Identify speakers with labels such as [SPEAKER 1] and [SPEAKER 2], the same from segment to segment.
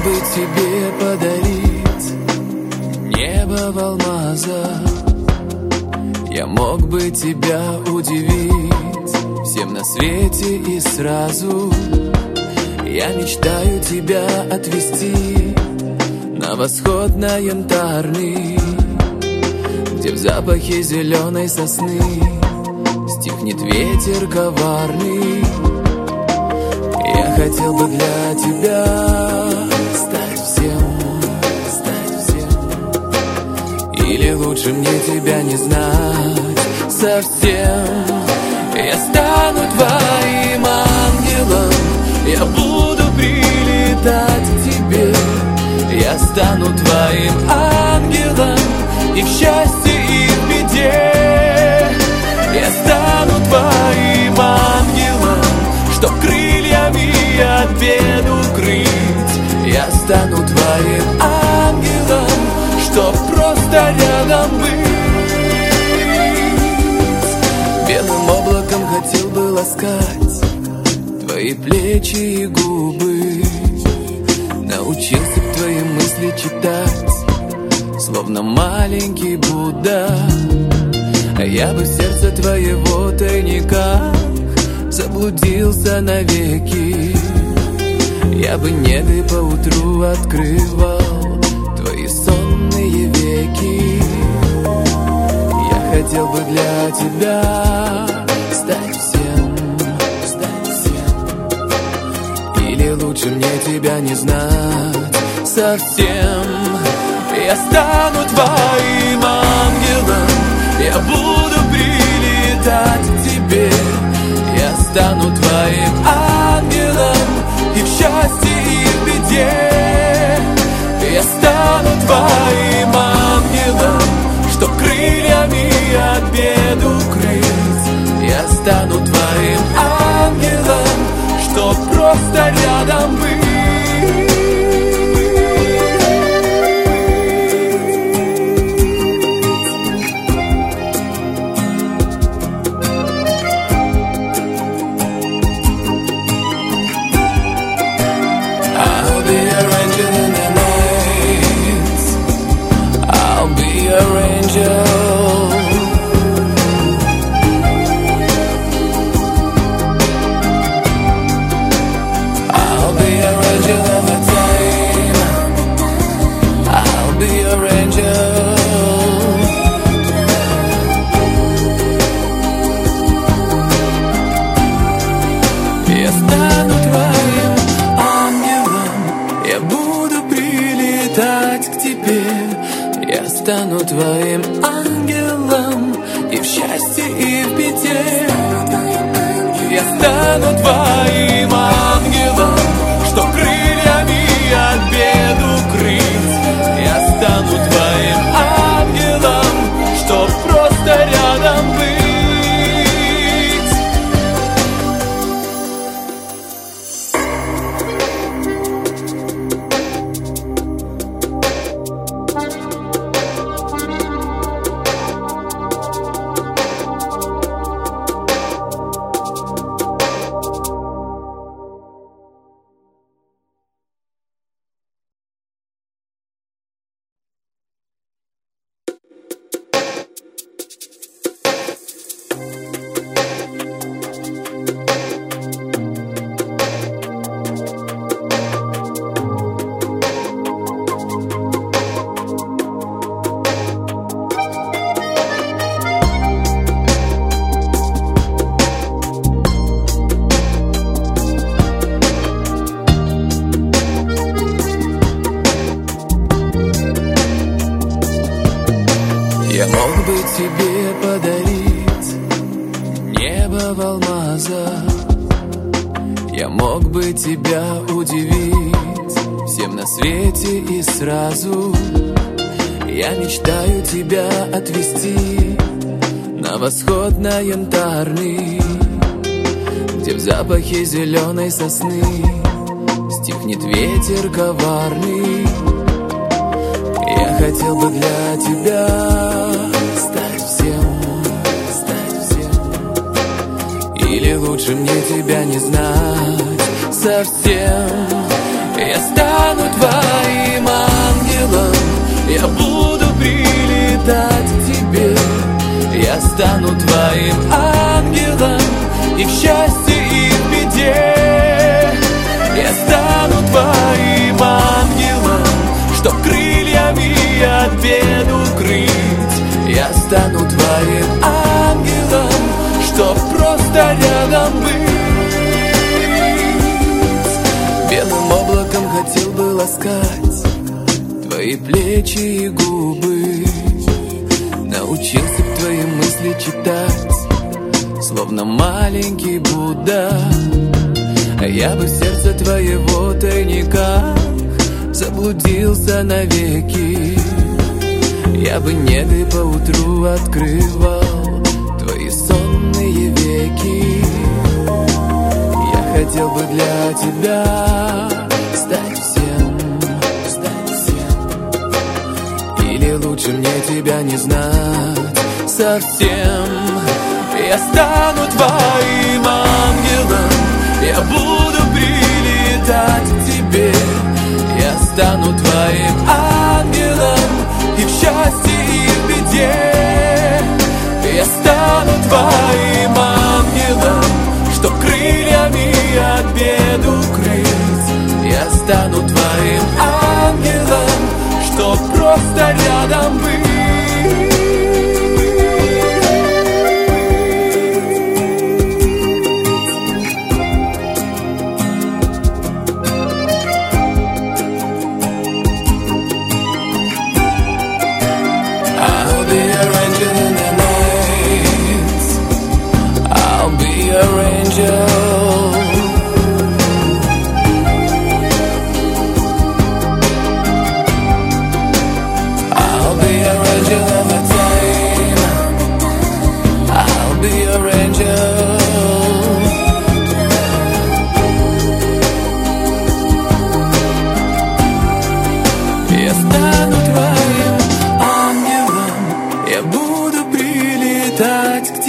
[SPEAKER 1] бы тебе подарить небо в алмазах. Я мог бы тебя удивить всем на свете и сразу. Я мечтаю тебя отвезти на восход, на Янтарный, где в запахе зеленой сосны стихнет ветер коварный. Я хотел бы для тебя стать всем. Или лучше мне тебя не знать совсем. Я стану твоим ангелом, я буду прилетать к тебе. Я стану твоим ангелом и в счастье, и в беде. Я стану твоим ангелом, чтоб крыльями от бед укрыть. Я стану твоим ангелом, чтоб просто рядом быть. Белым облаком хотел бы ласкать твои плечи и губы. Научился б твои мысли читать, словно маленький Будда. А я бы в сердце твоего тайника заблудился навеки. Я бы небе поутру открывал твои сонные веки. Я хотел бы для тебя стать всем. Или лучше мне тебя не знать совсем. Я стану твоим ангелом, я буду прилетать к тебе. Я стану твоим ангелом и в счастье, и в беде. Я стану твоим ангелом, чтоб крыльями от бед укрыть. Я стану твоим ангелом, чтоб просто рядом быть. Стану твоим ангелом и в счастье, и в беде. Я стану твоим ангелом, что крыльями от бед укрыть. Я стану твоим ангелом, чтоб просто рядом быть. Я мог бы тебе подарить небо в алмазах. Я мог бы тебя удивить всем на свете и сразу. Я мечтаю тебя отвезти на восход, на Янтарный, где в запахе зеленой сосны стихнет ветер коварный. Я хотел бы для тебя стать всем. Или лучше мне тебя не знать совсем. Я стану твоим ангелом, я буду прилетать к тебе. Я стану твоим ангелом и в счастье, и в беде. Я стану твоим ангелом, чтоб крыльями от бед укрыть. Я стану твоим ангелом, чтоб просто рядом быть. Белым облаком хотел бы ласкать твои плечи и губы. Научился б твои мысли читать, словно маленький Будда. А я бы в сердце твоего тайника заблудился навеки. Я бы негой поутру открывал твои сонные веки. Я хотел бы для тебя стать всем. Или лучше мне тебя не знать совсем. Я стану твоим ангелом, я буду прилетать к тебе. Я стану твоим ангелом и в счастье, и в беде. Я стану твоим ангелом, чтоб крыльями от бед укрыть. Я стану твоим ангелом, чтоб просто рядом быть.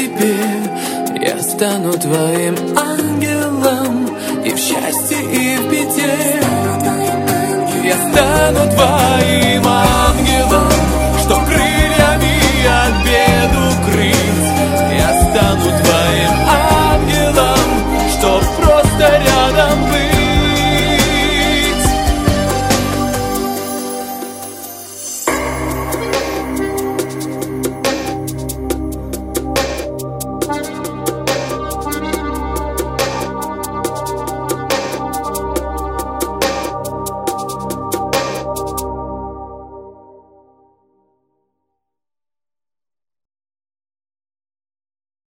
[SPEAKER 1] Я стану твоим ангелом и в счастье, и в